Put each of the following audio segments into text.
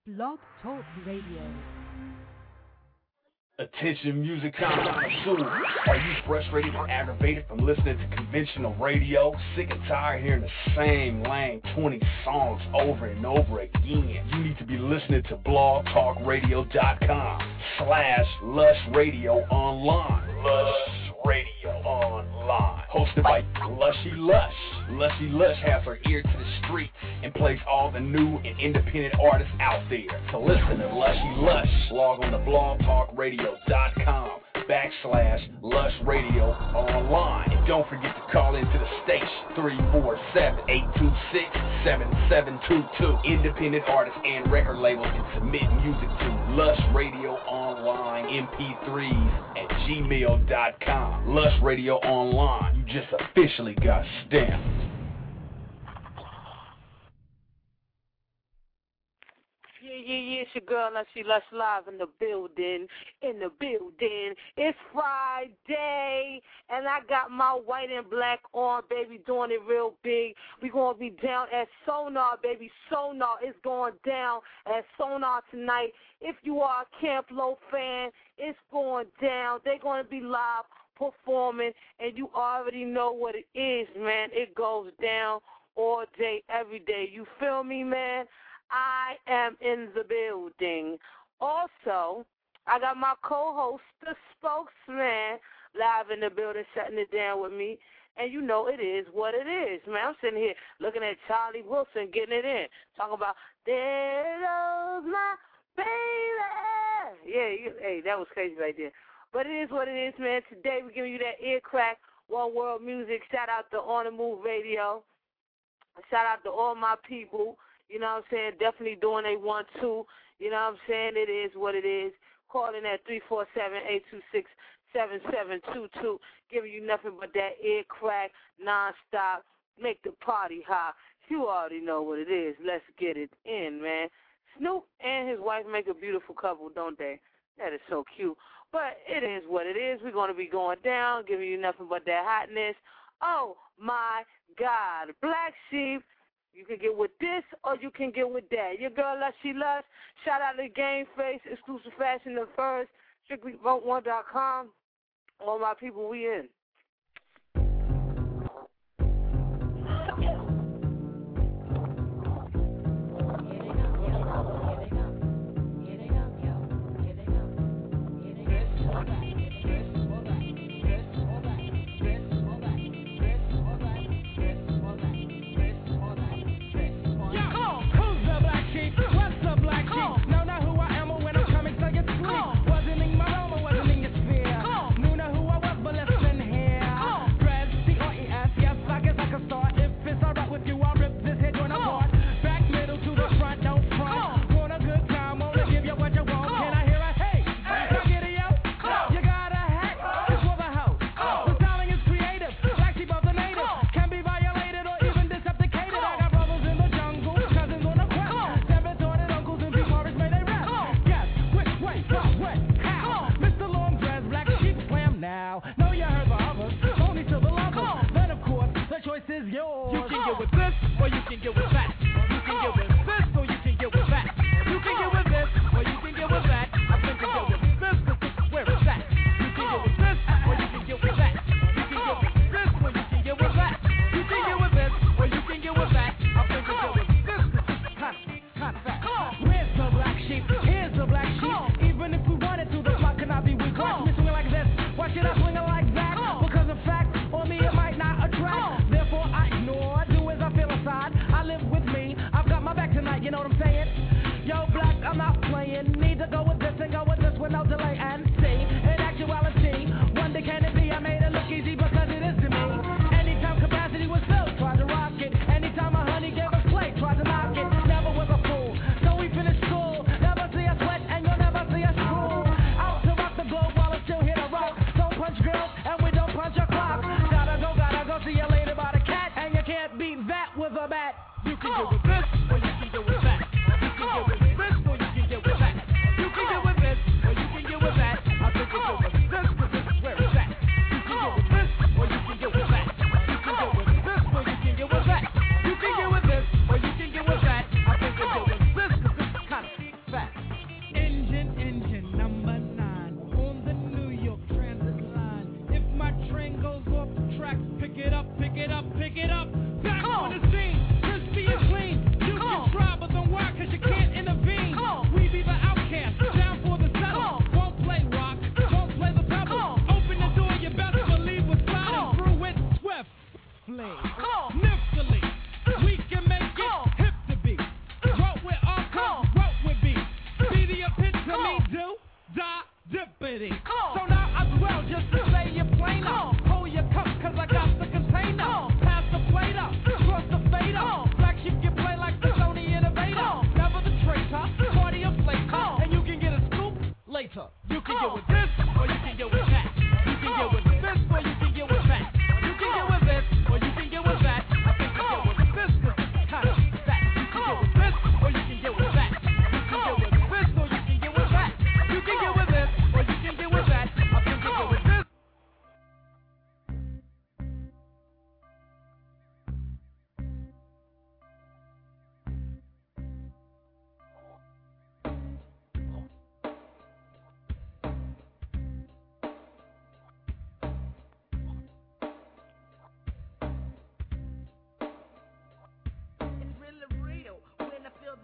Blog Talk Radio. Attention music connoisseurs. Are you frustrated and aggravated from listening to conventional radio? Sick and tired hearing the same lame 20 songs over and over again? You need to be listening to blogtalkradio.com/Lush Radio Online. Lush Radio Online. Hosted by Lushy Lush. Lushy Lush has her ear to the street and plays all the new and independent artists out there. To listen to Lushy Lush, log on to blogtalkradio.com/Lush Radio Online. And don't forget to call into the station 347-826-7722. Independent artists and record labels can submit music to Lush Radio Online MP3s at gmail.com. Lush Radio Online, you just officially got stamped. Yeah, it's your girl, Lushy Lush, live in the building, It's Friday, and I got my white and black on, baby, doing it real big. We going to be down at Sonar, baby. Sonar is going down at Sonar tonight. If you are a Camp Lo fan, it's going down. They're going to be live performing, and you already know what it is, man. It goes down all day, every day. You feel me, man? I am in the building. Also, I got my co-host, the spokesman, live in the building, shutting it down with me. And you know it is what it is, man. I'm sitting here looking at Charlie Wilson getting it in, talking about, there goes my baby. Yeah, hey, that was crazy right there. But it is what it is, man. Today we're giving you that ear crack, One World Music. Shout out to On the Move Radio. Shout out to all my people. You know what I'm saying? Definitely doing a 1-2. You know what I'm saying? It is what it is. Calling at 347-826-7722. Giving you nothing but that ear crack, nonstop. Make the party hot. You already know what it is. Let's get it in, man. Snoop and his wife make a beautiful couple, don't they? That is so cute. But it is what it is. We're going to be going down, giving you nothing but that hotness. Oh, my God. Black Sheep. You can get with this or you can get with that. Your girl, Lushy Lush. Shout out to Game Face, Exclusive Fashion and Furs, StrictlyVote1.com. All my people, we in. Never was a fool, so we finished school. Never see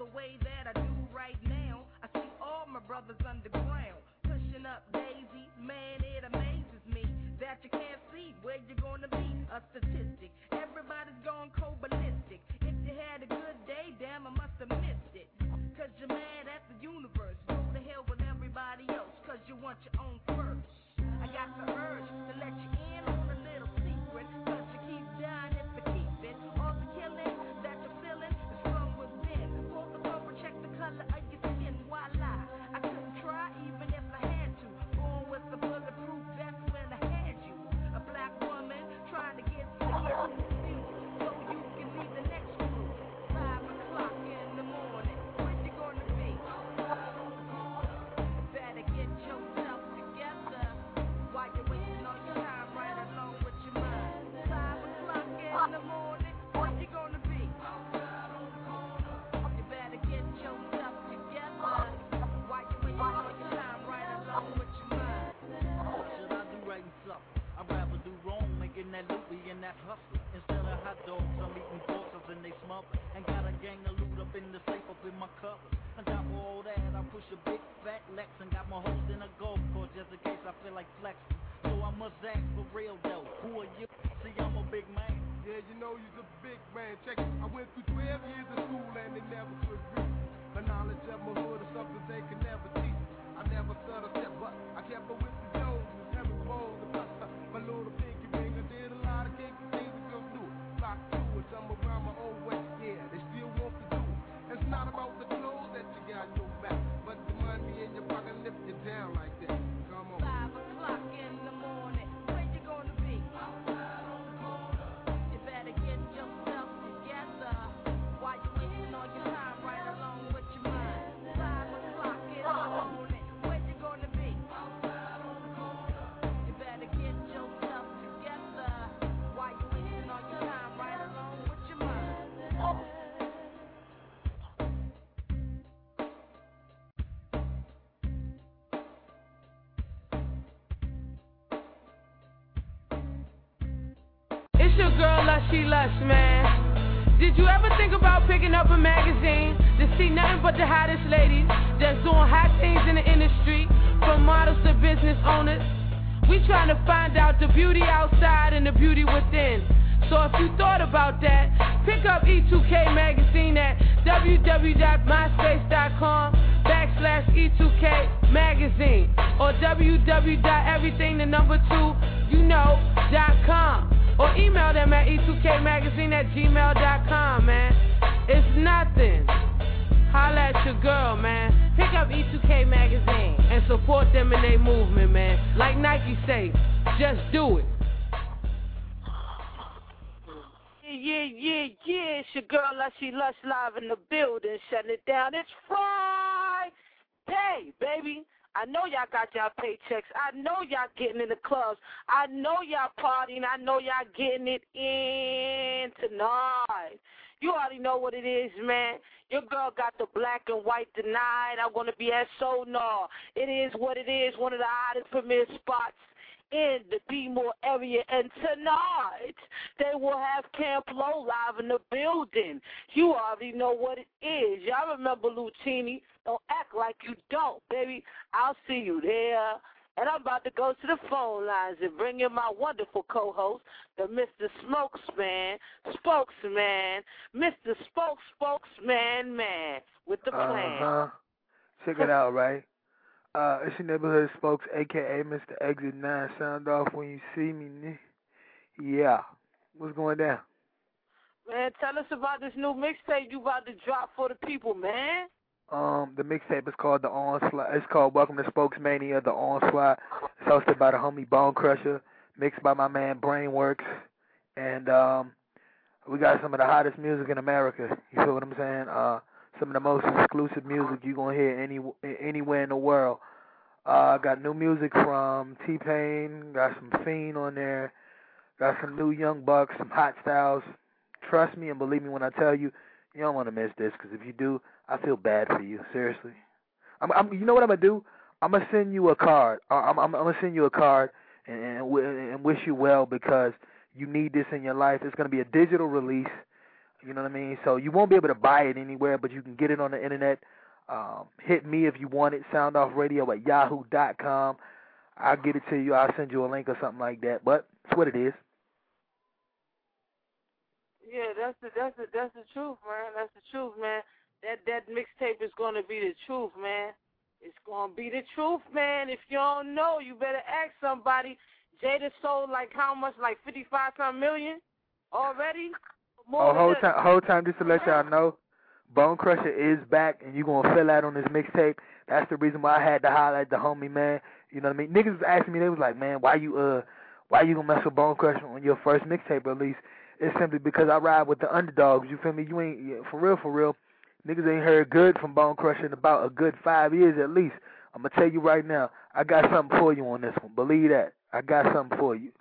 the way that I do right now. I see all my brothers underground, pushing up daisies. Man, it amazes me that you can't see where you're gonna be. A statistic, everybody's going cold ballistic. If you had a good day, damn, I must have missed it. Cause you're mad at the universe. Go to hell with everybody else, cause you want your own first. I got the urge to let you in on a little secret, cause you keep dying if you keep it. All the killing that you're feeling is from within. Pull the cover, check the color of your skin. Why lie? I couldn't try even if I had to. Born with the bulletproof vest when I had you. A black woman trying to get to you, so you can leave the next crew. 5 o'clock in the morning, when you gonna be? Better get yourself together while you're wasting all your time right along with your mind. 5 o'clock in the morning, when you gonna be? You better get yourself together while you're wasting all your time right along with your mind. What should I do right and suffer? I'd rather do wrong, making that loopy and that hustler. Instead of hot dogs, I'm eating porkers and they smother. And got a gang of loot up in the safe up in my covers. On top of all that, I push a big fat Lex and got my host in a golf course just in case I feel like flexing. So I must ask for real though, who are you? See, I'm a big man. Yeah, you know you's a big man. Check it. I went through 12 years of school and they never could read. The knowledge of my hood is something they can never teach. I never stutter step, but I kept up with the Joneses, having balls and bust up. My little pinky ring, I did a lot of kinky things to go through it. Rock through it, I'm around my own way. Yeah, they still want to do it. It's not about the clothes that you got in your back, but the money in your pocket lift you down like that. Come on. 5 o'clock in the morning, where you gonna be? You better get yourself together while you're wasting all your time right along with your mind. 5 o'clock in the morning, where you gonna be? You better get yourself together while you're wasting all your time right along with your mind. It's your girl, Lushy Lush, man. Did you ever think about picking up a magazine to see nothing but the hottest ladies that's doing hot things in the industry, from models to business owners? We trying to find out the beauty outside and the beauty within. So if you thought about that, pick up E2K magazine at www.myspace.com/E2K magazine or www.everything2youknow.com. Or email them at e2kmagazine@gmail.com, man. It's nothing. Holla at your girl, man. Pick up E2K Magazine and support them in their movement, man. Like Nike say, just do it. Yeah. It's your girl, Lushy Lush, live in the building, shutting it down. It's Friday, baby. I know y'all got y'all paychecks. I know y'all getting in the clubs. I know y'all partying. I know y'all getting it in tonight. You already know what it is, man. Your girl got the black and white tonight. I'm going to be at Sonar. It is what it is, one of the hottest premier spots in the B-More area. And tonight, they will have Camp Low live in the building. You already know what it is. Y'all remember Lucini. Don't act like you don't, baby. I'll see you there. And I'm about to go to the phone lines and bring in my wonderful co-host, the Mr. Spokesman, Mr. Spokesman, man, with the plan. Check it out, right? It's your neighborhood spokes, a.k.a. Mr. Exit 9. Sound off when you see me, nigga. Yeah. What's going down? Man, tell us about this new mixtape you about to drop for the people, man. The mixtape is called The Onslaught. It's called Welcome to Spokesmania, The Onslaught. It's hosted by the homie Bone Crusher, mixed by my man Brainworks, and we got some of the hottest music in America. You feel what I'm saying? Some of the most exclusive music you're gonna hear anywhere in the world. Got new music from T-Pain, got some Fiend on there, got some new Young Bucks, some hot styles. Trust me and believe me when I tell you, you don't want to miss this, because if you do, I feel bad for you. Seriously. You know what I'm going to do? I'm going to send you a card. I'm going to send you a card and wish you well, because you need this in your life. It's going to be a digital release. You know what I mean? So you won't be able to buy it anywhere, but you can get it on the internet. Hit me if you want it, soundoffradio@yahoo.com. I'll get it to you. I'll send you a link or something like that. But that's what it is. Yeah, that's the truth, man. That's the truth, man. That mixtape is gonna be the truth, man. It's gonna be the truth, man. If you don't know, you better ask somebody. Jada sold like how much? Like 55 million already. Whole time, just to let y'all know, Bone Crusher is back, and you gonna feel that on this mixtape. That's the reason why I had to highlight the homie, man. You know what I mean? Niggas was asking me, they was like, man, why you gonna mess with Bone Crusher on your first mixtape release? It's simply because I ride with the underdogs. You feel me? You ain't for real. Niggas ain't heard good from Bone Crusher in about a good 5 years at least. I'm gonna tell you right now, I got something for you on this one. Believe that. I got something for you.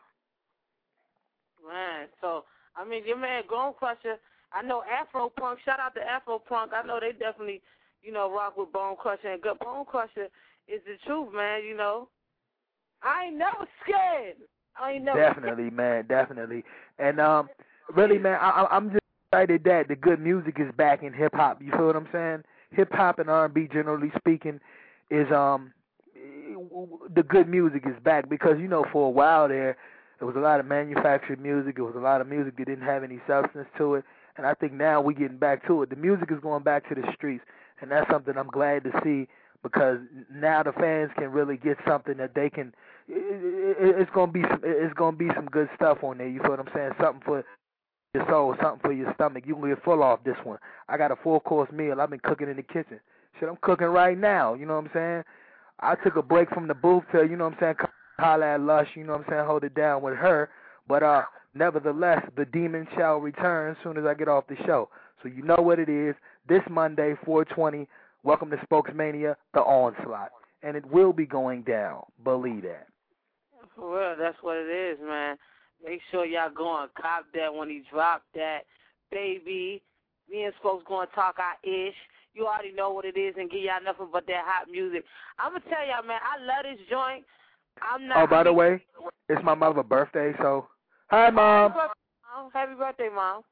Man, so I mean, your man Bone Crusher. I know Afro Punk. Shout out to Afro Punk. I know they definitely, rock with Bone Crusher. And good Bone Crusher is the truth, man. I ain't never scared. Definitely, man, definitely. And really, man, I'm just excited that the good music is back in hip hop. You feel what I'm saying? Hip hop and R&B, generally speaking, is the good music is back because for a while there was a lot of manufactured music. It was a lot of music that didn't have any substance to it. And I think now we're getting back to it. The music is going back to the streets, and that's something I'm glad to see because now the fans can really get something that they can. It's gonna be some good stuff on there. You feel what I'm saying? Something for your soul, something for your stomach. You can get full off this one. I got a 4-course meal. I've been cooking in the kitchen. Shit, I'm cooking right now. You know what I'm saying? I took a break from the booth to holla at Lush. You know what I'm saying? Hold it down with her, but nevertheless, the demon shall return as soon as I get off the show. So you know what it is. This Monday, 4/20, welcome to Spokesmania, The Onslaught. And it will be going down. Believe that. For real, that's what it is, man. Make sure y'all go and cop that when he drop that. Baby, me and Spokes going to talk our ish. You already know what it is and give y'all nothing but that hot music. I'm going to tell y'all, man, I love this joint. By the way, it's my mother's birthday, so... Hi, Mom. Happy birthday, Mom.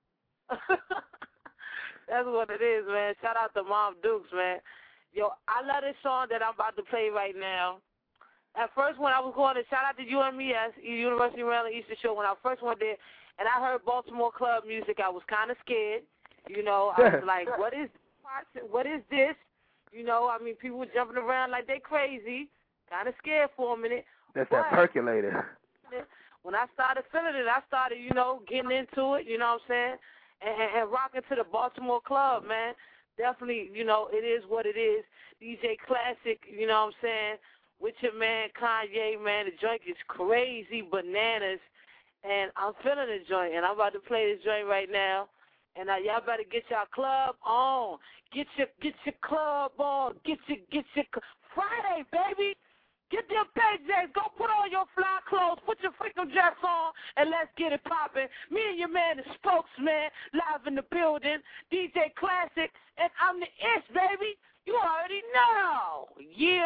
That's what it is, man. Shout out to Mom Dukes, man. Yo, I love this song that I'm about to play right now. At first, when I was going to shout out to UMES, University of Maryland Eastern Shore, when I first went there, and I heard Baltimore club music, I was kind of scared. I was like, what is this? People were jumping around like they crazy. Kind of scared for a minute. That's that percolator. When I started feeling it, I started, getting into it, you know what I'm saying, and rocking to the Baltimore club, man. Definitely, it is what it is. DJ Classic, you know what I'm saying, with your man Kanye, man. The joint is crazy bananas, and I'm feeling the joint, and I'm about to play this joint right now. And y'all better get your club on. Get your club on. Get your Friday, baby. Get them PJs. Go put on your fly clothes. Put your freaking dress on, and let's get it popping. Me and your man, the Spokesman, live in the building. DJ Classic, and I'm the Ish, baby. You already know. Yeah.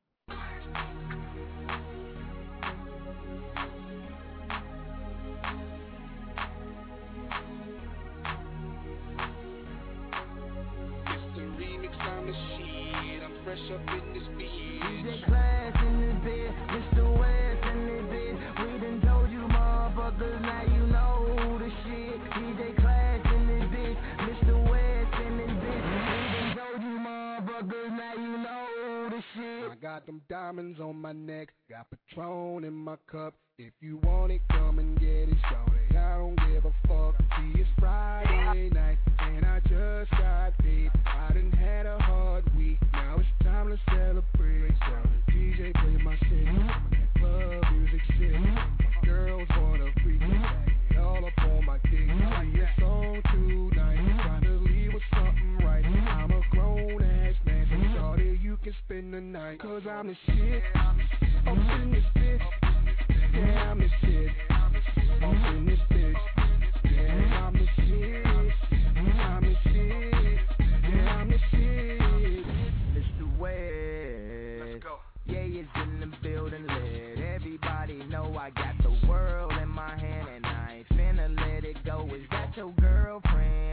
It's the remix on the sheet. I'm fresh up in this beat. DJ Class in the bed, Mr. West in the bed. We done told you motherfuckers, now you know the shit. DJ Class in the bed, Mr. West in the bed. We done told you motherfuckers, now you know the shit. I got them diamonds on my neck, got Patron in my cup. If you want it, come and get it, shorty. I don't give a fuck. See, it's Friday night, and I just got paid. I done had a hard week, now it's time to celebrate. So the DJ play my shit, that club music shit. Girls wanna freak it, all up on my dick. See, it's on tonight, trying to leave with something right. I'm a grown ass man, so shorty, you can spend the night. Cause I'm the shit, I'm in this bitch. Yeah, I'm the shit. I'm in this bitch. Yeah, I'm the shit. I'm the shit. Yeah, I'm the shit. Mr. West. Let's go. Yeah, it's in the building. Let everybody know I got the world in my hand and I ain't finna let it go. Is that your girlfriend?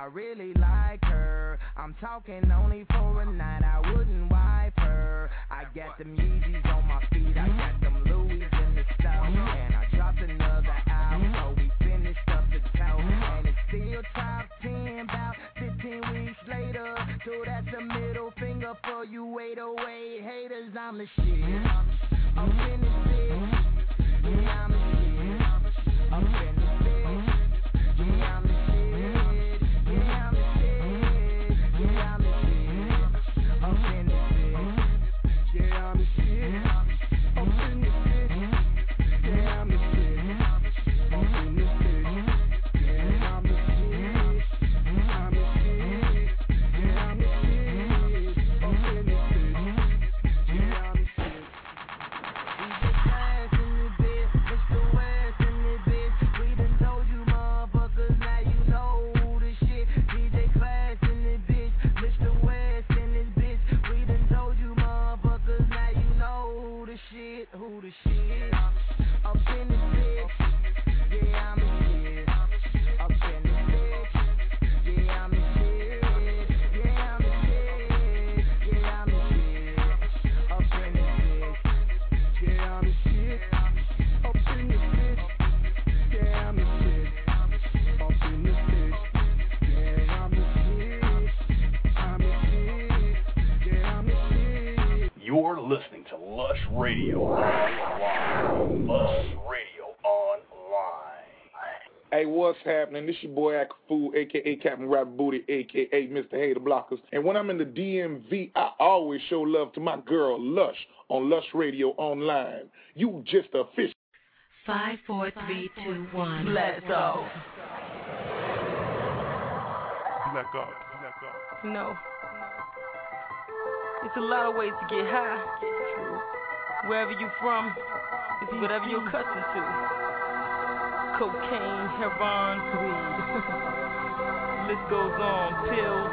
I really like her. I'm talking only for a night, I wouldn't wipe her. I got them Yeezys on my feet, I got them Louis in the stove, and I dropped another album, so we finished up the toe. And it's still top 10, about 15 weeks later. So that's a middle finger for you 808 haters. I'm the shit. I'm finished bitch. Yeah, I'm the shit. I'm finished bitch. Yeah, I'm the shit. Yeah, I'm the shit. Yeah, I'm the shit. I'm finished bitch. Yeah, I'm the shit. I'm finished bitch. Yeah, I'm the shit. I'm finished bitch. Yeah, I'm the shit. I'm the shit. Yeah, I'm the shit. I'm finished bitch. Yeah, I'm the shit. DJ Class in the bitch, Mr. West in the bitch. We done told you motherfuckers, now you know the shit. DJ Class in the bitch, Mr. West in this bitch. We done told you motherfuckers, now you know the shit. Who the shit? Up in this bitch. Yeah, I'm the shit. Up in this bitch. Yeah, I'm the shit. Yeah, I'm the shit. Yeah, I'm the shit. Up in this bitch. Yeah, I'm the shit. Up in this bitch. Yeah, I'm the shit. Up in this bitch. Yeah, I'm the shit. I'm the shit. Yeah, I'm the shit. You're listening to Lush Radio Online. Lush Radio Online. Hey, what's happening? This your boy Akafu, a.k.a. Captain Rabbit Booty, a.k.a. Mr. Hater Blockers. And when I'm in the DMV, I always show love to my girl, Lush, on Lush Radio Online. You just a fish. 5, 4, 3, 2, 1. Blast off. Black off. You know, it's a lot of ways to get high. Wherever you from, it's whatever you're accustomed to. Cocaine, heroin, weed. List goes on, pills,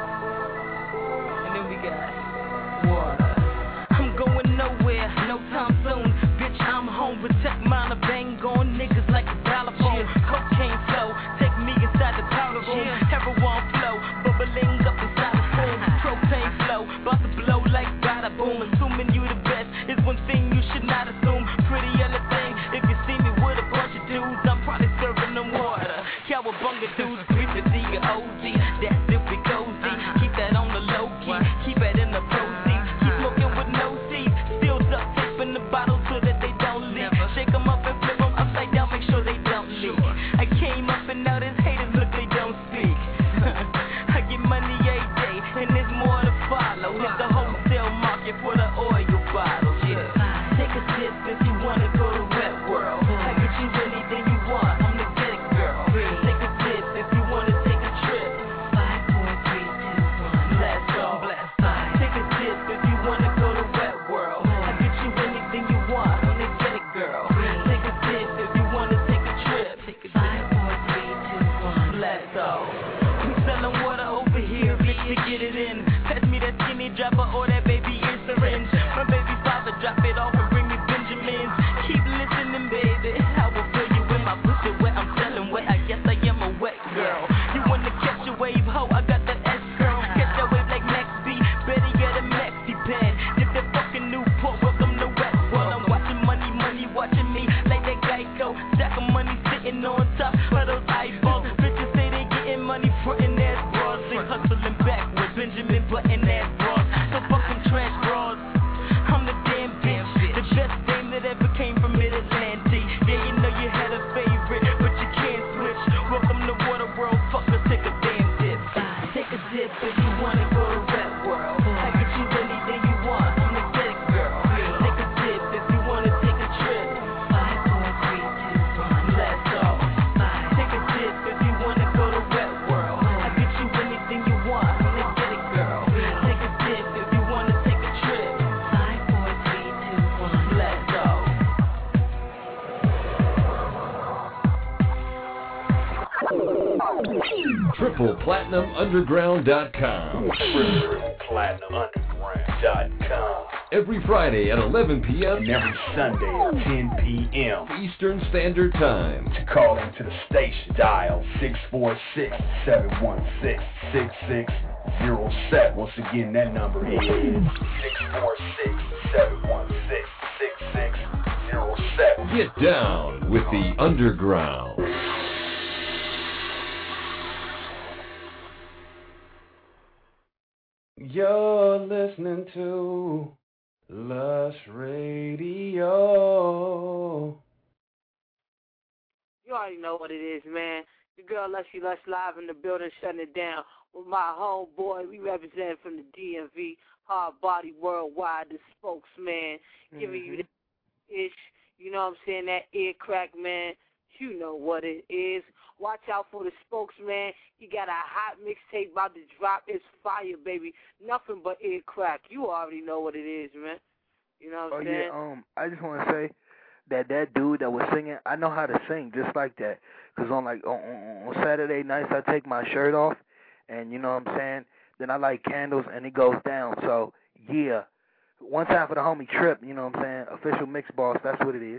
and then we got water. I'm going nowhere, no time soon. Bitch, I'm home, protect mine, I bang on niggas like a dollar phone. Cocaine flow, take me inside the powder room. Heroin flow, bubbling up inside the spoon. Propane flow, about to blow like bada boom. Assuming you the best is one thing you should not assume. Pretty other thing, if you see me with a bunch of dudes, I'm probably serving them water. Cowabunga dudes, 350 or OZ, that's if we cozy. Keep that on the low key, keep it in the proceeds. Keep smoking with no seeds, still duct tape in the bottle so that they don't leak. Shake them up and flip them upside down, make sure they don't leak. I came up and now there's haters, look, they don't speak. I get money every day, and there's more to follow. Hit the wholesale market for the oil bottles, yeah. Take a sip if you wanna go to Wet World. I get you anything you want, I'm the get it girl. Take a sip if you wanna take a trip. 5, 4, 3, 2, 1. Blast off, blast off. Take a sip if you wanna go to Wet World. I get you anything you want, I'm the get it girl. Take a sip if you wanna take a trip. 5, 4, 3, 2, 1. Blast off. We selling water over here, bitch, to get it in. Pass me that skinny dropper or that baby ear syringe. My baby father drop it off and bring me Benjamins. Keep listening, baby. I will fill you with my pussy wet. I'm selling wet. I guess I am a wet girl. You wanna catch a wave, ho? I got the S girl. Catch a wave like Max B. Better get a maxi pad. Dip that fucking Newport. Welcome to Wet World. I'm watching money watching me like that Geico. Stack of money sitting on top of those eyeballs. Bitches say they getting money frontin' ass bras. They hustling backwards. Benjamin Button ass bras. So fuck them trash bras. I'm the damn bitch, the best dame that ever came from Mid-Atlantic. Yeah, you know you had a favorite, but you can't switch. Welcome to Waterworld, fucker, take a damn dip. Take a dip if you wanna go to Wet World. I get you anything you want, I'm the get it girl. Take a dip if you wanna take a trip. 5, 4, 3, 2, 1. Blast off. Take a dip if you wanna go to Wet World. I get you anything you want, I'm the get it girl. Take a dip if you wanna take a trip. 5, 4, 3, 2, 1. Blast off. TriplePlatinumUnderground.com. TriplePlatinumUnderground.com. Every Friday at 11 p.m. and every Sunday at 10 p.m. Eastern Standard Time. To call into the station, dial 646-716-6607. Once again, that number is 646-716-6607. Get down with the underground. You're listening to Lush Radio. You already know what it is, man. Your girl Lushy Lush live in the building, shutting it down with my homeboy. We represent from the DMV, Hard Body Worldwide, the spokesman, giving you that ish. You know what I'm saying? That ear crack, man. You know what it is. Watch out for the spokesman. He got a hot mixtape about to drop. It's fire, baby. Nothing but ear crack. You already know what it is, man. You know what I'm saying? Yeah, I just want to say that dude that was singing, I know how to sing just like that. Because on Saturday nights, I take my shirt off, and you know what I'm saying? Then I light candles, and it goes down. So, yeah. One time for the homie Trip, you know what I'm saying? Official mix boss, that's what it is.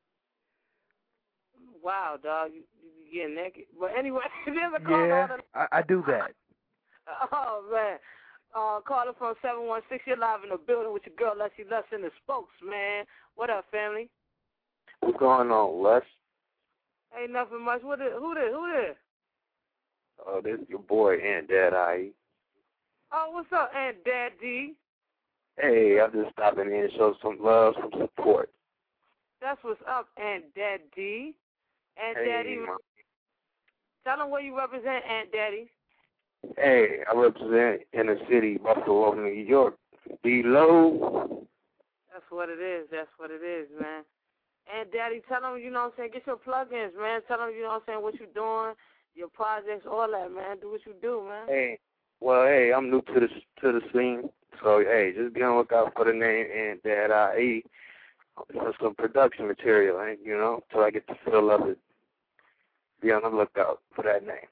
Wow, dog. You getting naked. But anyway, there's a Yeah, caller. I do that. Oh, man. Caller from 716, you're live in the building with your girl, Lushy Lush, and the spokesman. What up, family? What's going on, Lush? Ain't nothing much. Who this? Oh, this is your boy, Aunt Dad I. Oh, what's up, Aunt Daddy? Hey, I'm just stopping in to show some love, some support. That's what's up, Aunt Daddy. Aunt Hey, Daddy, Mom. tell them where you represent, Aunt Daddy. Hey, I represent inner city, Buffalo, New York. Below. That's what it is. That's what it is, man. Aunt Daddy, tell them, you know what I'm saying, get your plugins, man. Tell them, you know what I'm saying, what you doing, your projects, all that, man. Do what you do, man. Hey, well, hey, I'm new to the scene, so hey, just be on the lookout for the name Aunt Dad I. For some production material, you know, till I get the feel of it. Be on the lookout for that name.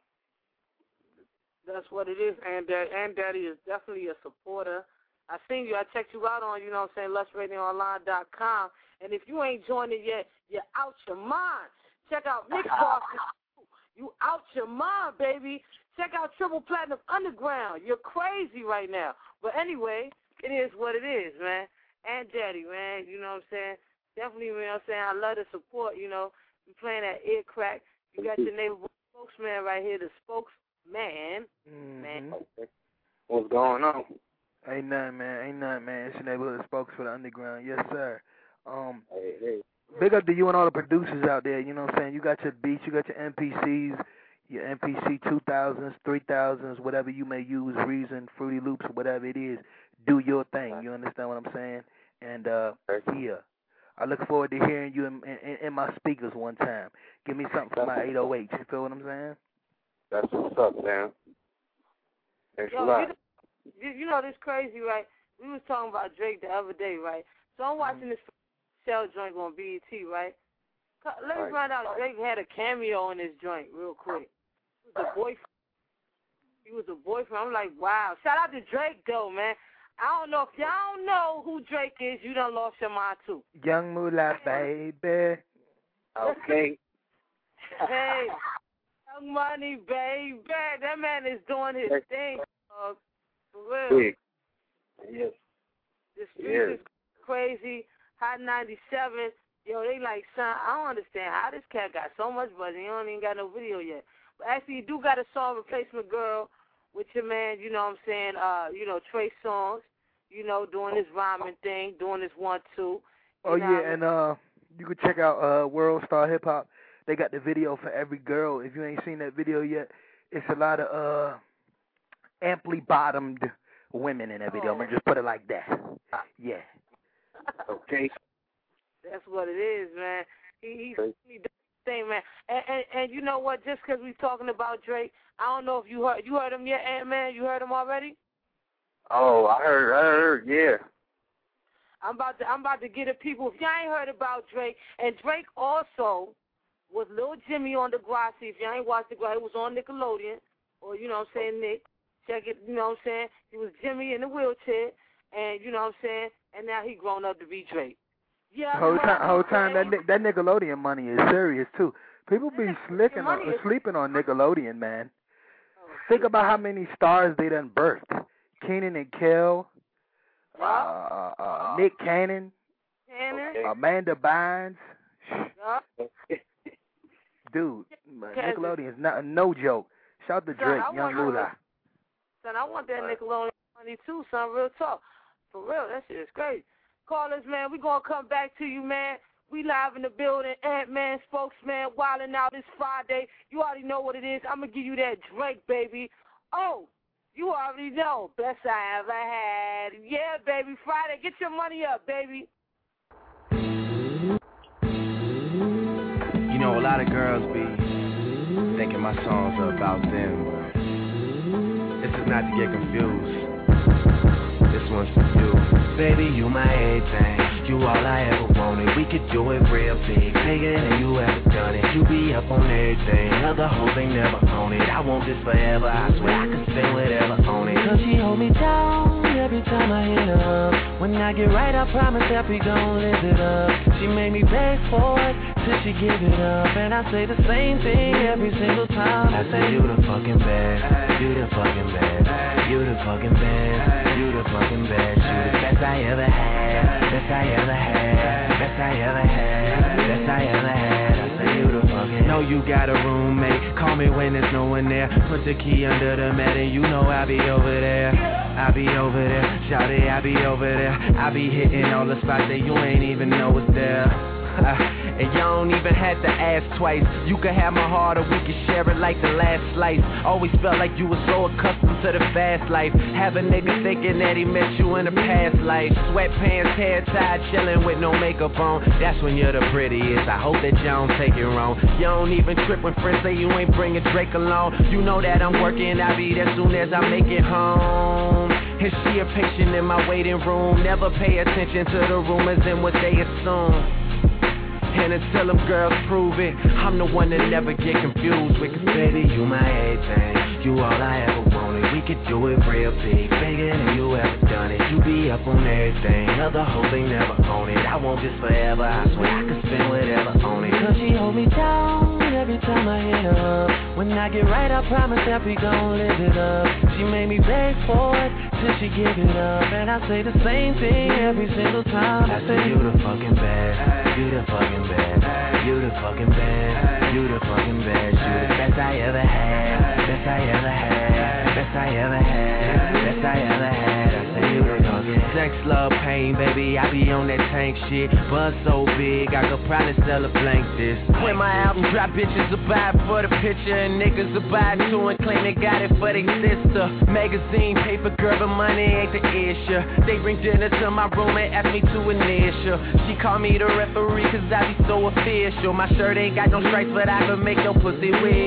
That's what it is, Aunt Daddy. Aunt Daddy is definitely a supporter. I seen you. I checked you out on, you know what I'm saying, LushRadioOnline.com. And if you ain't joined it yet, you're out your mind. Check out Mix Boss. You out your mind, baby. Check out Triple Platinum Underground. You're crazy right now. But anyway, it is what it is, man. Aunt Daddy, man, you know what I'm saying? Definitely, you know what I'm saying? I love the support, you know. You playing that ear crack. You got your neighborhood spokesman right here, the spokesman. Man. What's going on? Ain't nothing, man. It's your neighborhood spokes for the underground. Yes, sir. Hey. Big up to you and all the producers out there, you know what I'm saying? You got your beats, you got your MPCs, your MPC 2000s, 3000s, whatever you may use, Reason, Fruity Loops, whatever it is. Do your thing. You understand what I'm saying? And, yeah. I look forward to hearing you in my speakers one time. Give me something for my 808. You feel what I'm saying? That's what's up, man. Thanks a lot. You know this crazy, right? We was talking about Drake the other day, right? So I'm watching this Shell joint on BET, right? Let me find out Drake had a cameo in this joint real quick. He was a boyfriend. I'm like, wow. Shout out to Drake, though, man. I don't know if y'all don't know who Drake is. You done lost your mind, too. Young Moolah, baby. Okay. Hey, Young Money, baby. That man is doing his thing, dog. For real. Big. Yes. The streets is crazy. Hot 97. Yo, they like, son, I don't understand how this cat got so much buzz and he don't even got no video yet. But actually, you do got a song, Replacement Girl, with your man, you know what I'm saying, you know, Trey Songz, you know, doing this rhyming thing, doing this 1-2. Oh, yeah, and you can check out World Star Hip Hop. They got the video for every girl. If you ain't seen that video yet, it's a lot of amply bottomed women in that video. I'm going to just put it like that. Yeah. Okay. That's what it is, man. He does his thing, man. And you know what? Just because we're talking about Drake, I don't know if you heard him yet, Ant-Man? You heard him already? Oh, I heard, yeah. I'm about to get it, people. If y'all ain't heard about Drake, and Drake also was Lil Jimmy on Degrassi. If y'all ain't watched Degrassi, it was on Nickelodeon, or you know what I'm saying, Nick. Check it, you know what I'm saying? He was Jimmy in the wheelchair, and you know what I'm saying, and now he grown up to be Drake. Yeah, whole time that Nickelodeon money is serious too. People be sleeping on Nickelodeon, man. Think about how many stars they done birthed. Kenan and Kel, Nick Cannon, Amanda Bynes. Dude, Nickelodeon is not no joke. Shout out to Drake, Young Lula. Son, I want that Nickelodeon money too, son. Real talk. For real, that shit is crazy. Callers, man, we gonna come back to you, man. We live in the building. Ant-Man, Spokesman, wildin' out this Friday. You already know what it is. I'm gonna give you that Drake, baby. Oh, you already know. Best I ever had. Yeah, baby. Friday, get your money up, baby. You know, a lot of girls be thinking my songs are about them, but this is not to get confused. This one's for you. Baby, you my everything. You all I ever wanted. We could do it real big, bigger than you ever done it. You be up on everything. Other hoes ain't never on it. I want this forever. I swear I could spend whatever on it. Cause she hold me down every time I hit her. When I get right, I promise that we gon' live it up. She made me beg for it till she give it up. And I say the same thing every single time. I say you the fucking best. You the fucking best. You the fucking best. You the fucking best. You the best I ever had. Best I ever had. Best I ever had. Best I ever had. I say you the fucking. Know you got a roommate. Call me when there's no one there. Put the key under the mat and you know I'll be over there. I'll be over there. Shout it, I'll be over there. I'll be hitting all the spots that you ain't even know it's there. And you don't even have to ask twice. You can have my heart or we can share it like the last slice. Always felt like you were so accustomed to the fast life. Have a nigga thinking that he met you in a past life. Sweatpants, hair tied, chilling with no makeup on. That's when you're the prettiest. I hope that you don't take it wrong. You don't even trip when friends say you ain't bringing Drake along. You know that I'm working, I'll be there soon as I make it home. And she a patient in my waiting room. Never pay attention to the rumors and what they assume. And until them girls prove it, I'm the one that never get confused with. Cause baby, you my everything. You all I ever wanted. We could do it real big, bigger than you ever done it. You be up on everything. Other hoes ain't never on it. I want this forever. I swear I could spend whatever on it. Cause she hold me down every time I hit her. When I get right, I promise that we gon' live it up. She made me beg for it till she give it up. And I say the same thing every single time. I say you the fucking best. You the fucking best. You the fucking best. You the fucking best. You the best I ever had. Best I ever had. Best I ever had. Best I ever had. I say you the fucking sex, love, pain, baby. I be on that tank shit. Buzz so big, I could probably sell a blank this. When my album drop, bitches will buy it for the picture, and niggas will buy it too and claim they got it for their sister. Magazine, paper, girl, but money ain't the issue. They bring dinner to my room and ask me to initial. She call me the referee cause I be so official. My shirt ain't got no stripes, but I can make your pussy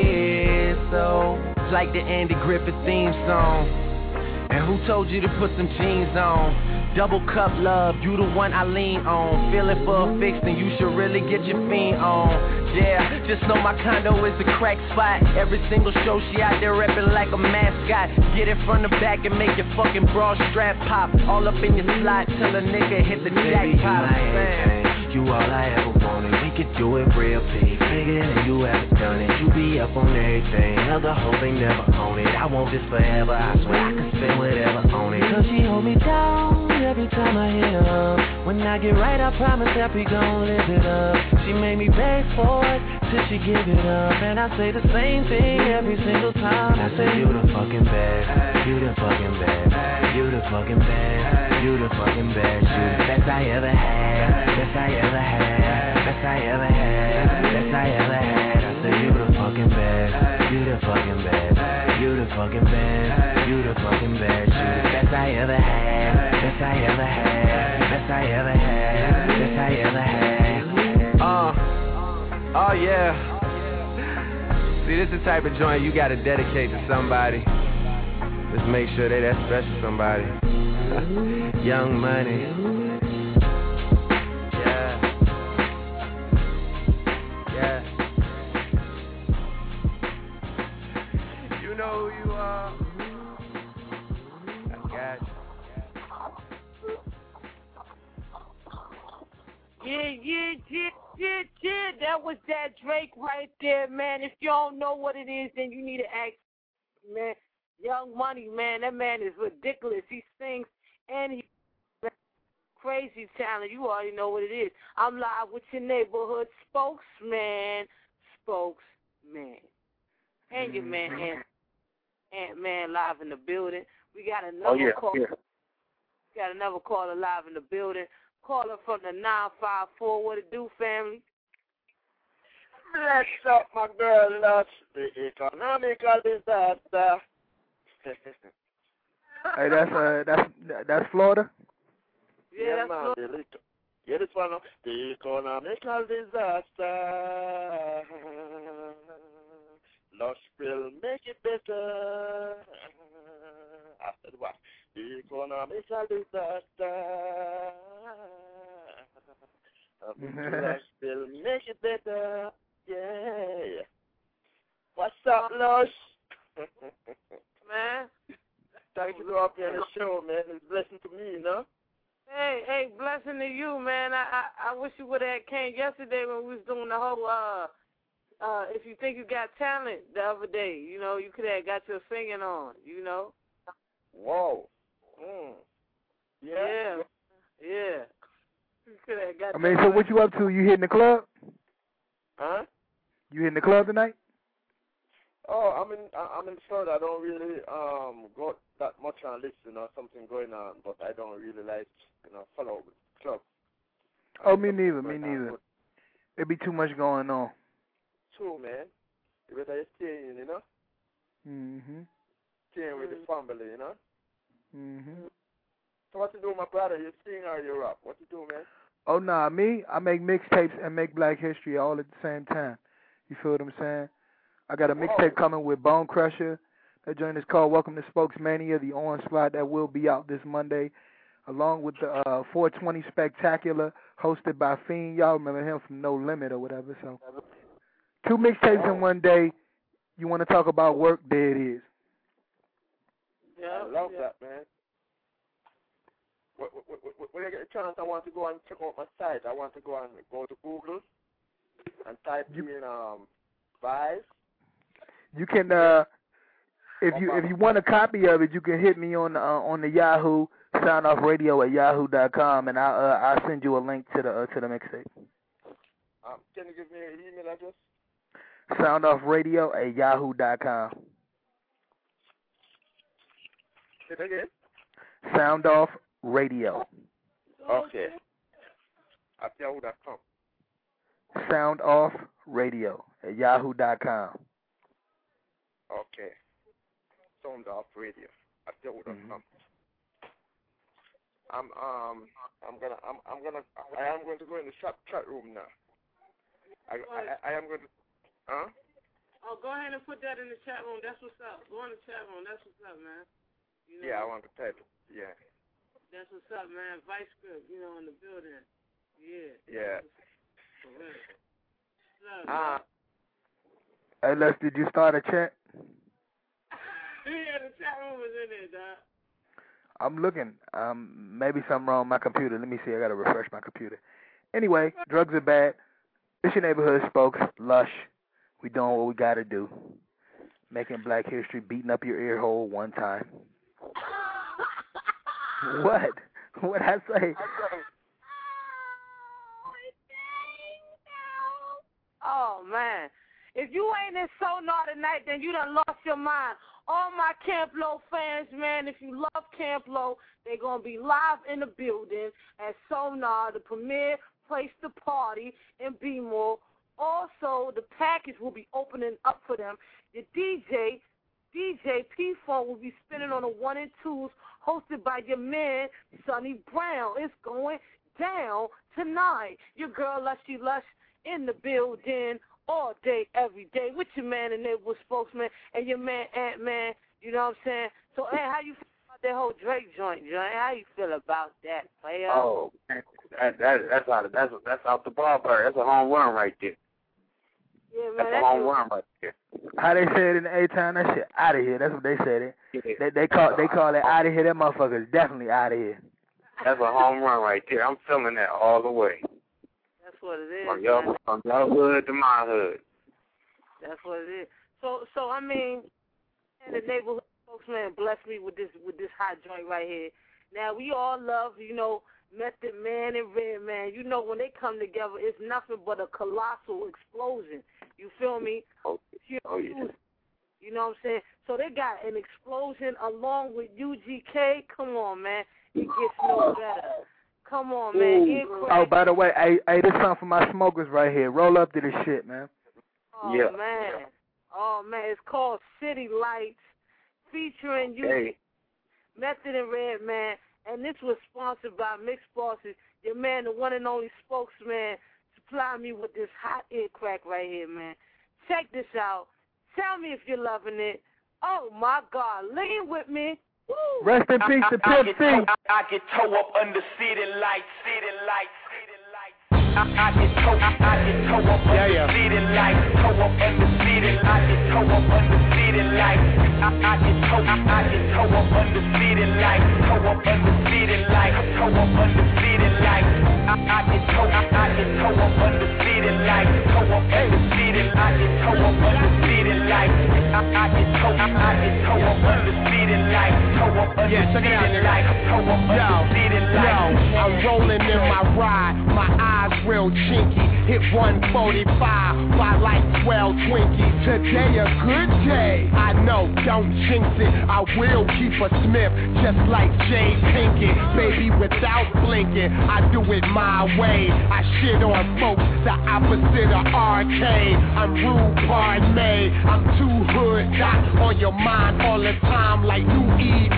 whistle. It's like the Andy Griffith theme song. And who told you to put some jeans on? Double cup love, you the one I lean on. Feeling for a fix, then you should really get your fiend on. Yeah, just know my condo is a crack spot. Every single show she out there reppin' like a mascot. Get it from the back and make your fucking bra strap pop. All up in your slot till a nigga hit the jackpot. You all I ever wanted. We could do it real big, bigger than you ever done it. You be up on everything. Other hoes ain't never on it. I want this forever. I swear I could spend whatever on it. Cause she hold me down every time I hit her. When I get right, I promise that we gon' live it up. She made me beg for it till she give it up. And I say the same thing every single time. I say you the fucking best. You the fucking best. You the fucking best. You the fucking best. You the best I ever had. Best I ever had. Best I ever had. Best I ever had. I say you the fucking best. You the fucking best. You the fucking best. You the fucking best. You the best I ever had. Best I ever had. Best I ever had. Best I ever had. Oh yeah. See, this is the type of joint you gotta dedicate to somebody. Just make sure they that special somebody. Young Money. Yeah. Yeah. You know who you are. I got you. Yeah. That was that Drake right there, man. If you don't know what it is, then you need to ask, man. Young Money, man. That man is ridiculous. He sings and he crazy talent. You already know what it is. I'm live with your neighborhood spokesman. And your man, Ant-Man, live in the building. We got another call. Yeah. Got another caller live in the building. Caller from the 954. What it do, family? Bless up, my girl, Lush. The economical disaster. Hey, that's Florida? Yeah, that's man. Florida. Yeah, this one. The economical disaster. Lush will make it better. I said what? The economical disaster. Lush will make it better. Yeah. What's up, Lush? Man. Thank you for up here on the show, man. It's a blessing to me, you know? Hey, blessing to you, man. I wish you would have came yesterday when we was doing the whole if you think you got talent the other day, you know, you could have got your singing on, you know. Whoa. Yeah. You could have got. I mean, so what you up to? You hitting the club? Huh? You hitting the club tonight? Oh, I'm in Florida. I don't really go that much on listen or something going on, but I don't really like follow with club. Oh, me neither. There be too much going on. True, man. You better stay in, you know. Stay with the family, you know. So what you do, my brother? You sing or you rap? What you do, man? Oh, nah, me, I make mixtapes and make Black History all at the same time. You feel what I'm saying? I got a mixtape coming with Bone Crusher. That joint is called Welcome to Spokesmania, the Onslaught, that will be out this Monday, along with the 420 Spectacular, hosted by Fiend. Y'all remember him from No Limit or whatever. So, 2 mixtapes in one day. You want to talk about work? There it is. Yeah, I love that, man. When I get a chance, I want to go and check out my site. I want to go to Google and type in Vice. You can, if you want a copy of it, you can hit me on the Yahoo soundoffradio@yahoo.com, and I'll send you a link to the mixtape. Can you give me an email address? soundoffradio@yahoo.com. Say it again. Soundoff Radio. Okay. At yahoo.com. soundoffradio@yahoo.com. Okay. Soundoff Radio at yahoo.com. I am going to go in the chat room now. I am going to. Huh? Oh, go ahead and put that in the chat room. That's what's up. Go in the chat room. That's what's up, man. You know, yeah, I want to type it. Yeah. That's what's up, man. Vice Grip, in the building. Yeah. Hey, Les, did you start a chat? Yeah, the chat room is in there, dog. I'm looking. Maybe something wrong with my computer. Let me see. I got to refresh my computer. Anyway, drugs are bad. It's your neighborhood spokes, Lush. We doing what we got to do. Making Black History, beating up your ear hole one time. What? What'd I say? Oh, man. If you ain't in Sonar tonight, then you done lost your mind. All my Camp Low fans, man, if you love Camp Low, they're going to be live in the building at Sonar, the premier place to party in B-More. Also, the package will be opening up for them. The DJ P-Funk will be spinning on the 1 and 2s, hosted by your man, Sonny Brown. It's going down tonight. Your girl, Lushy Lush, in the building all day, every day, with your man and neighborhood spokesman and your man, Ant-Man. You know what I'm saying? So, hey, how you feel about that whole Drake joint, How you feel about that, player? Oh, that's out the ballpark. That's a home run right there. Yeah, man, that's a home run right there. How they say it in the A-Town? That shit out of here. That's what they said it. Yeah. They call it out of here. That motherfucker is definitely out of here. That's a home run right there. I'm feeling that all the way. what it is. From your hood to my hood. That's what it is. So I mean, and the neighborhood folks, man, blessed me with this hot joint right here. Now we all love, Method Man and Redman. When they come together, it's nothing but a colossal explosion. You feel me? Oh yeah. You know what I'm saying? So they got an explosion along with UGK. Come on, man. It gets no better. Come on, man. Oh, by the way, hey, this song for my smokers right here. Roll up to this shit, man. Oh, man. Oh, man. It's called City Lights, featuring UGK, Method and Redman. And this was sponsored by Mixed Bosses. Your man, the one and only spokesman, supply me with this hot ear crack right here, man. Check this out. Tell me if you're loving it. Oh, my God. Lean with me. Woo. Rest in peace to Pimp C. I get toe up under city lights. I get toe up under city lights. Toe up under city lights. I get toe up under city lights. I get toe up under city lights. Toe up under city lights. Toe up under city lights. I get toe up under city lights. Toe up under city lights. I get toe up under city lights. I get toe up under city lights. Toe up under city lights. Toe up under city lights. I'm rolling in my ride. My eyes real chinky. Hit 145 by like 12 Twinkies. Today a good day. I know, don't jinx it. I will keep a Smith just like Jay Pinkett. Baby, without blinking, I do it my way. I shit on folks the opposite of arcade. I'm rude, pardon me. I'm too hood, got on your mind all the time like new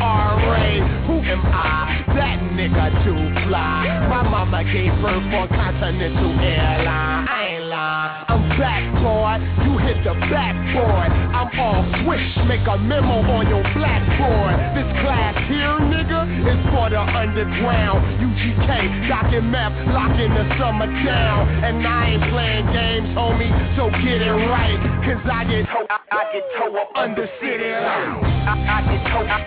ERA. Who am I? That nigga too fly. My mama gave birth on Continental Airlines. I ain't lying. I'm back, boy. You hit the backboard. I'm all swish. Make a memo on your blackboard. This class here, nigga, is for the underground. UGK, Doc and Meth, locking the summer down. And I ain't playing games, homie, so get it right. Cause I get toe up under city lights. I get toe up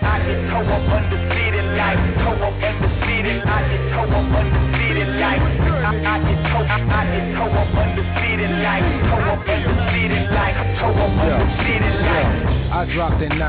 under city lights. Toe up under city lights. I get toe up under city lights. I get toe up under city lights. Toe up under city lights. Toe up under city lights. I dropped in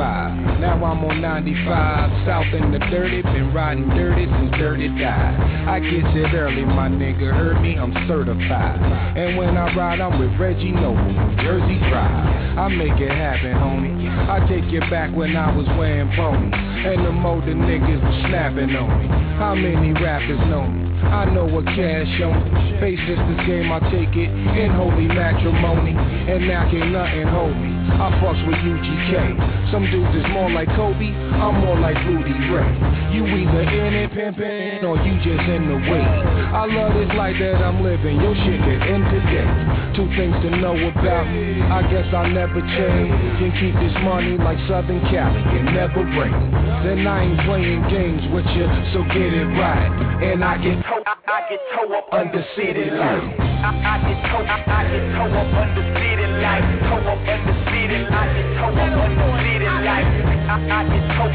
95, now I'm on 95, south in the dirty, been riding dirty since dirty died. I get it early, my nigga, heard me, I'm certified. And when I ride, I'm with Reggie Noble, New Jersey Drive. I make it happen, homie. I take it back when I was wearing ponies, and the more the niggas was snapping on me. How many rappers know me? I know what cash on me. Face this game, I take it in holy matrimony, and now can't nothing hold me. I fucks with UGK. Some dudes is more like Kobe, I'm more like Rudy Ray. You either in it pimpin' or you just in the way. I love this life that I'm living, your shit could end today. Two things to know about me, I guess I'll never change. Can keep this money like Southern Cali, it never break. Then I ain't playing games with you, so get it right. And I get toe up under city lights. I get toe up under city lights. Toe up under city lights. I get toe up under city lights. I get toe up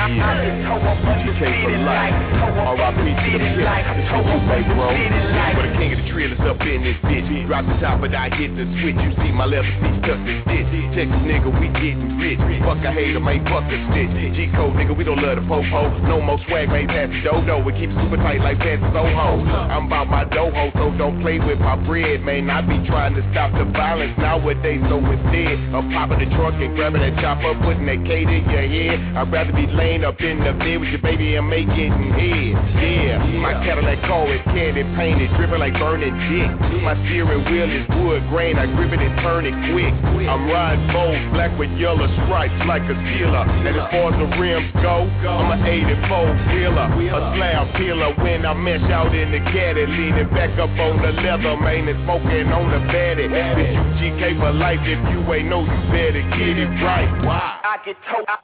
under city lights. R.I.P. to the pimp, the triple baby bro. For the king of the trailers up in this bitch. Drop the top, but I hit the switch. You see my leather seats tuck the stitch. Texas nigga, we getting rich. Fuck a hater, ain't fuck a stitch. G-code nigga, we don't love the po-po. No more swag, ain't pass the dodo. We keep it super tight like Pastor Soho. I'm about my doho, so don't play with my bread, man. I be trying to stop the violence nowadays, so instead of popping the trunk and grabbing that chopper, putting that K to your head, I'd rather be laying up in the bed with your baby and make getting head. Yeah, my Cadillac car is candy painted, dripping like burning dick. My steering wheel is wood grain, I grip it and turn it quick. I'm riding bold, black with yellow stripes like a Steeler. And as far as the rims go, I'm an 84 wheeler, a slab peeler. When I mesh out in the caddy, leaning back up on the leather, man, and smoking on the baddie. This UGK for life, if you ain't know, you better get it right. Why? I get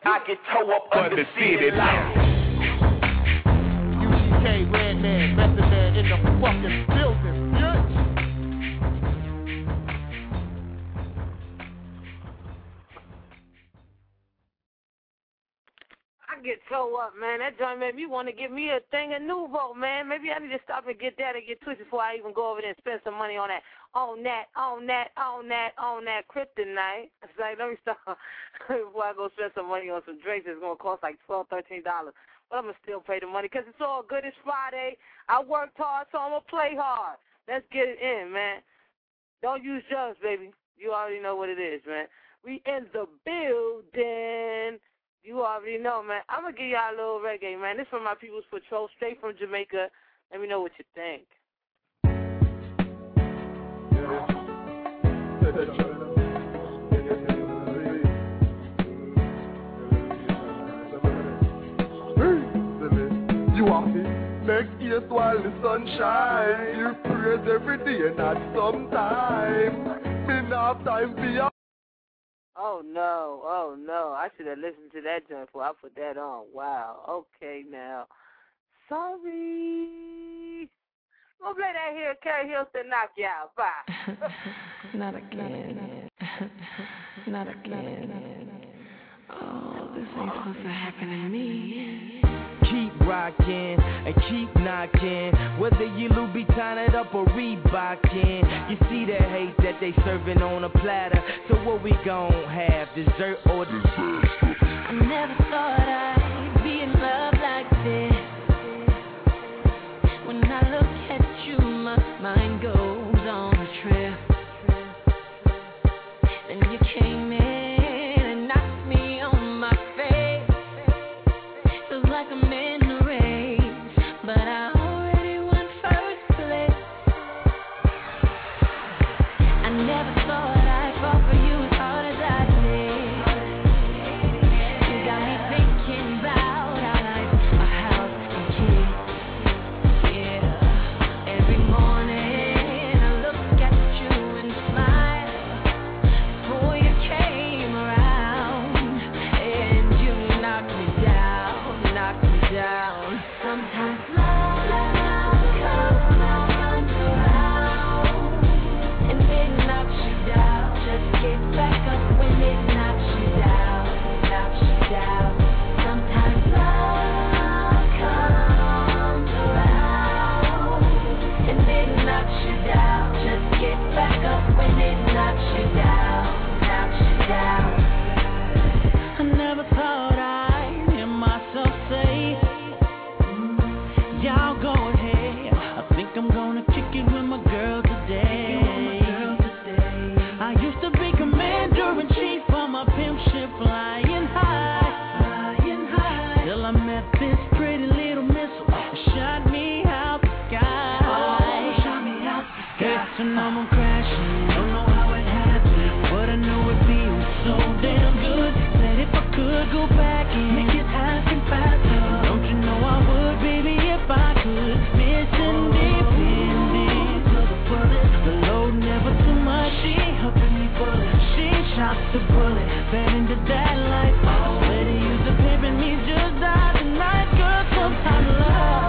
toe up under the city lights. UGK, Redman, Method Man in the fucking building, yeah. I get go up, man. That joint made me want to give me a thing of Nouveau, man. Maybe I need to stop and get that and get twisted before I even go over there and spend some money on that kryptonite. It's like, let me stop before I go spend some money on some drinks. It's going to cost like $12, $13. But I'm going to still pay the money because it's all good. It's Friday. I worked hard, so I'm going to play hard. Let's get it in, man. Don't use drugs, baby. You already know what it is, man. We in the building. You already know, man. I'm going to give y'all a little reggae, man. This is from my People's Patrol, straight from Jamaica. Let me know what you think. You are me, make ears while the sun shines. You praise every day and not sometime. Me not have time for you. Oh, no. I should have listened to that joint before I put that on. Wow. Okay, now. Sorry. We'll play that here. Carrie Hilton knock you out. Bye. Not again. Not again. Oh, this ain't supposed to happen to me. Keep rocking and keep knocking. Whether you Louboutin it up or Reebokin, you see the hate that they serving on a platter. So what we gon' have, dessert or dessert? I never thought I'd be in love like this. When I look at you, my mind goes on a trip. Then you came in and knocked me on my face. Feels like I'm in the race, but I already won first place. I never thought I'd fall for you as hard as I did. You got me thinking about our life, our house and kids. Yeah, every morning I look at you and smile. Before you came around, and you knocked me down. Sometimes love comes around, and it knocks you down. Just get back up when it knocks you down. Sometimes love comes around, and it knocks you down. Just get back up when it knocks you down. I never thought I'd hear myself say, y'all go ahead. I think I'm gonna kick it with my girl today. I used to be commander-in-chief on my pimp ship, flying high. Till I met this pretty little missile, shot me out the sky. Yes, and now I'm crashing. Don't know how it happened, but I know it feels so damn good. That if I could go back and make it happen faster, don't you know I would, baby, if I could. Miss Independent to the fullest. The load never too much. She helping me bullet. She shot the bullet. Fell into that life. Better use the pimp and me just die tonight, girl. Sometimes love.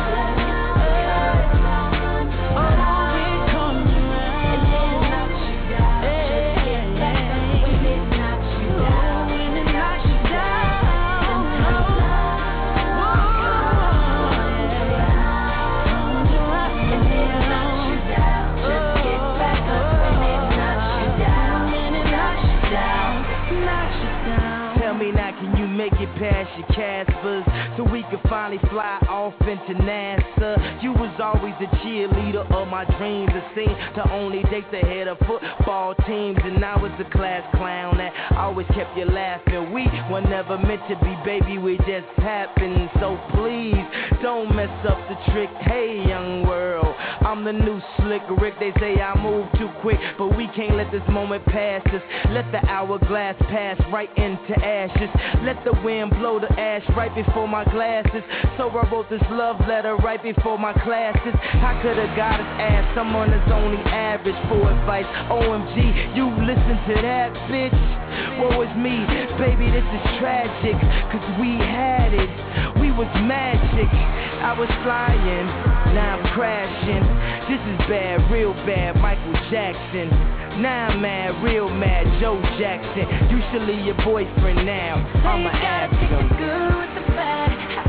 Make it past your Caspers so we could finally fly off into NASA. You was always the cheerleader of my dreams. It seemed to only date the head of football teams, and I was the class clown that always kept you laughing. We were never meant to be, baby, we just happened. So please don't mess up the trick. Hey, young world, I'm the new slick Rick. They say I move too quick, but we can't let this moment pass us. Let the hourglass pass right into ashes. Let the wind blow the ash right before my glasses. So I wrote this love letter right before my classes. I could've got his ass, someone that's only average for advice. OMG, you listen to that, bitch. Woe is me, baby, this is tragic. Cause we had it, we was magic. I was flying, now I'm crashing. This is bad, real bad, Michael Jackson. Now I'm mad, real mad, Joe Jackson. You should leave your boyfriend now, I'ma ask him. Good with the bad.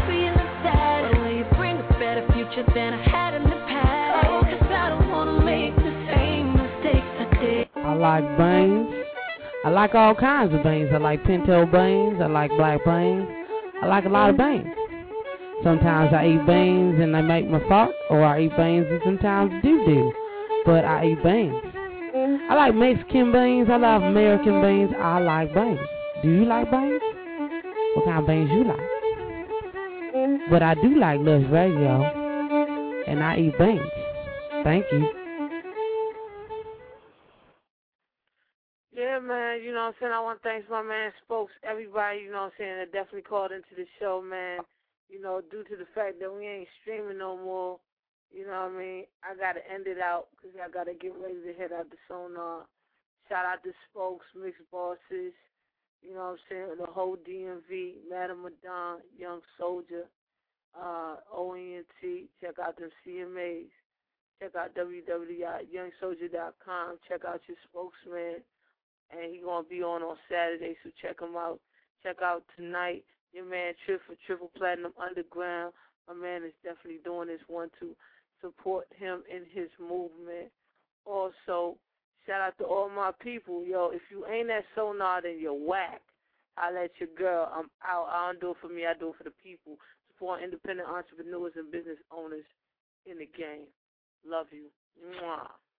future than I had in the past. Oh, 'cause I don't wanna make the same mistakes I did. I like beans. I like all kinds of beans. I like pinto beans. I like black beans. I like a lot of beans. Sometimes I eat beans and they make me fart, or I eat beans and sometimes do. But I eat beans. I like Mexican beans. I love American beans. I like beans. Do you like beans? What kind of beans you like? But I do like Lush Radio, and I eat beans. Thank you. Yeah, man, you know what I'm saying? I want to thank my man Spokes, everybody, you know what I'm saying, that definitely called into the show, man. You know, due to the fact that we ain't streaming no more, you know what I mean, I got to end it out because I got to get ready to head out to Sonar. Shout out to Spokes, Mixed Bosses, you know what I'm saying, the whole DMV, Madam Madon, Young Soldier, OENT. Check out them CMAs. Check out www.youngsoldier.com. Check out your spokesman. And he's going to be on Saturday, so check him out. Check out tonight your man Trip for Triple Platinum Underground. My man is definitely doing this one to support him in his movement. Also, shout out to all my people. Yo, if you ain't at Sonar, then you're whack. I let your girl. I'm out. I don't do it for me. I do it for the people. Support independent entrepreneurs and business owners in the game. Love you. Mwah.